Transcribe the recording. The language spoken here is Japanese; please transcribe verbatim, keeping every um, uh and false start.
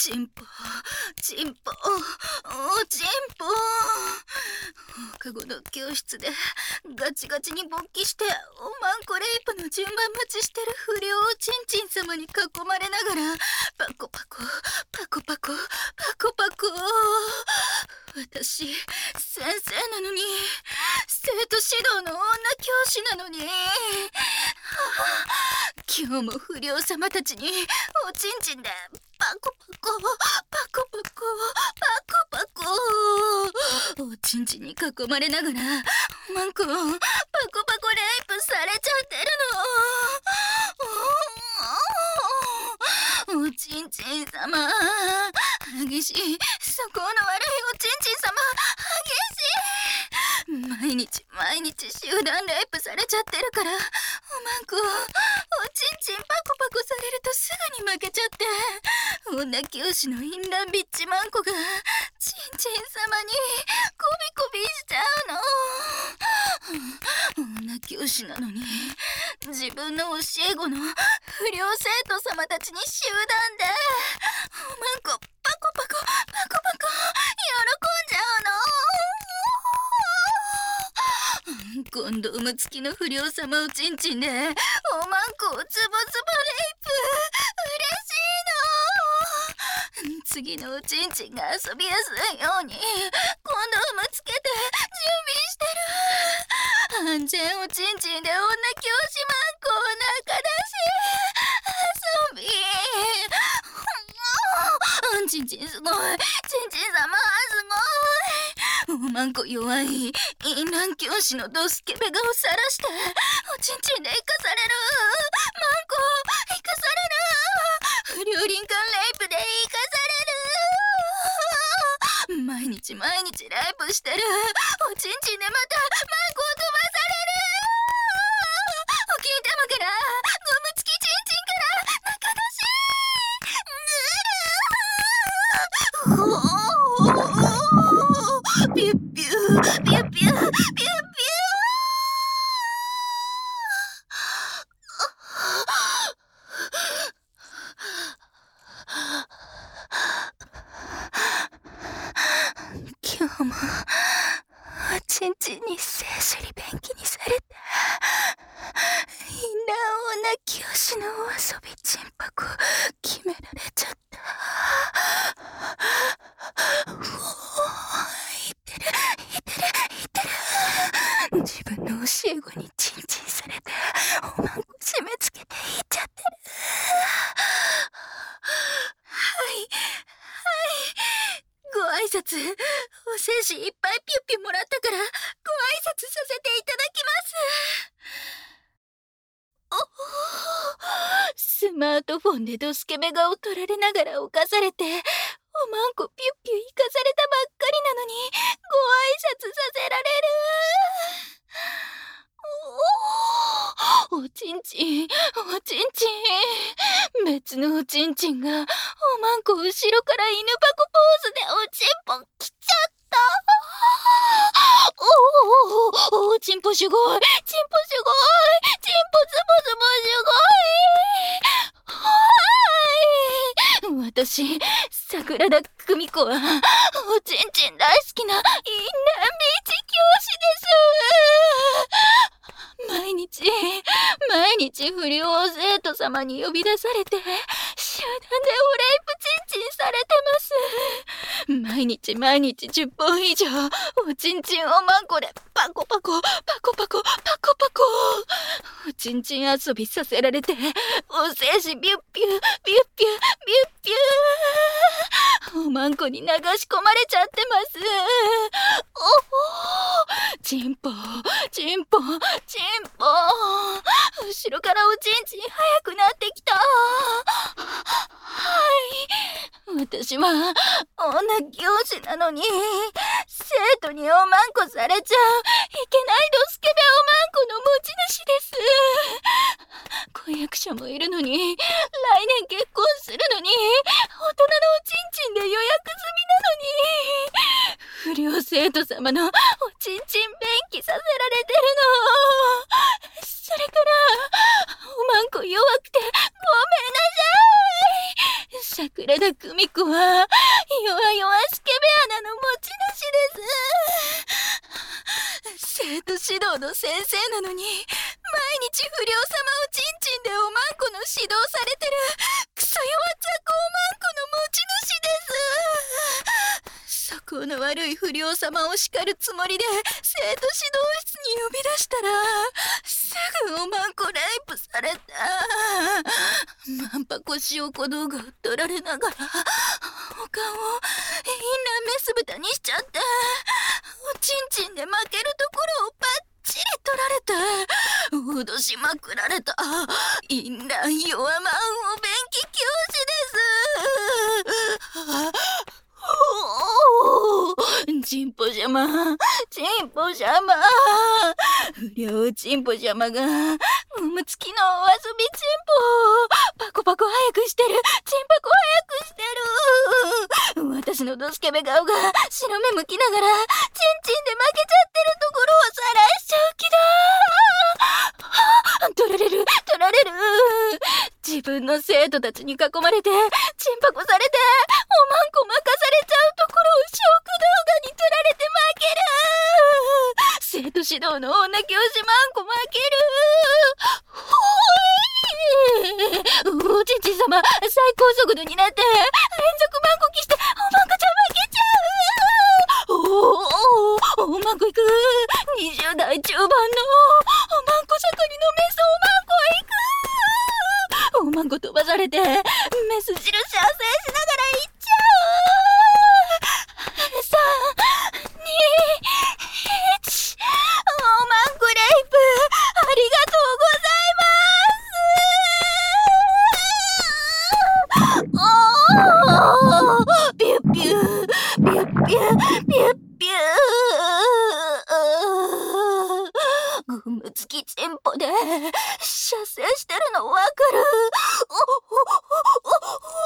チンポチンポおチンポ。放課後の教室でガチガチに勃起しておまんこレイプの順番待ちしてる不良おちんちん様に囲まれながらパコパコパコパコパコパコ。私先生なのに、生徒指導の女教師なのに、今日も不良様たちにおちんちんでパコパコパコパコパコパコ。おちんちんに囲まれながらおまんこパコパコレイプされちゃってるの。おちんちん様激しい、そこの悪いおちんちん様激しい。毎日毎日集団レイプされちゃってるから、おまんこおちんちんパコパコされるとすぐに負けちゃって、女教師のインランビッチマンコがちんちん様にコビコビしちゃうの。女教師なのに自分の教え子の不良生徒様たちに集団でおまんこパコパコパコパコ喜んじゃうの。コンドーム付きの不良様おちんちんでおまんこをツボツボレイプ、嬉しいの。次のおちんちんが遊びやすいようにコンドームつけて準備してる。安全おちんちんで女教師マンコお腹出し遊び。ちんちんすごい、ちんちん様すごい。おまんこ弱いインラン教師のドスケベ顔さらしておちんちんで生かされる。マンコ生かされる。不良林間レイプで生かされる。毎日毎日レイプしてる。おちんちんでまたマンコを飛ばされる。お金玉からゴム付きちんちんから中出し。ピュッピューピュッピューピュッピュー。今日もおちんちんに聖書り便器にされたインラン女教師のお遊びチンパコ決められちゃった。うおー、いってるいってるいってる。自分の教え子にチンチンされておまんこ締め付けていっちゃってる。はいはいご挨拶、お精子いっぱいピュッピュもらったからご挨拶させていただきます。おお、スマートフォンでドスケベ顔を撮られながら犯されておまんこピュッピュ生かされたばっかりなのにご挨拶させられる。おお、おちんちんおちんちん。別のおちんちんがおまんこ後ろから犬パコポーズでおちんぽきちゃった。おおおお、ちんぽすごいちんぽすごいちんぽズボズボすごい。はい、私桜田久美子はおちんちん大好きなインランビーチ教師です。毎日毎日不良生徒様に呼び出されて集団でおレイプチンチンされてます。毎日毎日じゅっぽん以上おちんちんおまんこでパコパコパコパコパコパコおちんちん遊びさせられてお精子ビュッピュビュッピュビュッピュおまんこに流し込まれちゃってます。おお、チンポチンポチンポ。後ろからおちんちん速くなってきた。はい、私は女教師なのに生徒におまんこされちゃういけないドスケベおまんこの持ち主です。婚約者もいるのに来年結婚するのに大人のおちんちんで予約済みなのに不良生徒様のおちんちん便器させられてるの。それからおまんこ弱くてごめんなさい。 桜田久美子は弱々しけべ穴の持ち主です。生徒指導の先生なのに毎日不良様をちんちんでおまんこの指導されてるクソ弱っちゃこおまんこの持ち主です。素行の悪い不良様を叱るつもりで生徒指導室に呼び出したらすぐおまんこレイプされた。マンパ腰を小道具を取られながらお顔をインナーメス豚にしちゃっておちんちんで負けるところをパッチリ取られて脅しまくられたインナー弱マンお便器教師です。チンポ様、チンポ様、不良チンポ様がおむつきのお遊びチンポパコパコ早くしてる、チンパコ早くしてる。私のドスケベ顔が白目向きながらチンチンで負けちゃってるところを晒しちゃう気だ。取られる取られる。自分の生徒たちに囲まれてチンパコされておまんこ任されちゃうところをショーク動画に撮られて負ける。生徒指導の女教師マンコ負ける。ほいおちんちん様最高速度になって連続マンコキしておまんこちゃん負けちゃう。おおおまんこいく。にじゅう代中盤のおまんこ盛りのメスおまんこいく。おまんこ飛ばされてメス汁射精しながらいっちゃう。さん、に、いち、おまんこレイプありがとうございます。おーピュッピューピュッピューピュッピュー。ゴム付きチンポで射精してるのわかる。おおおおお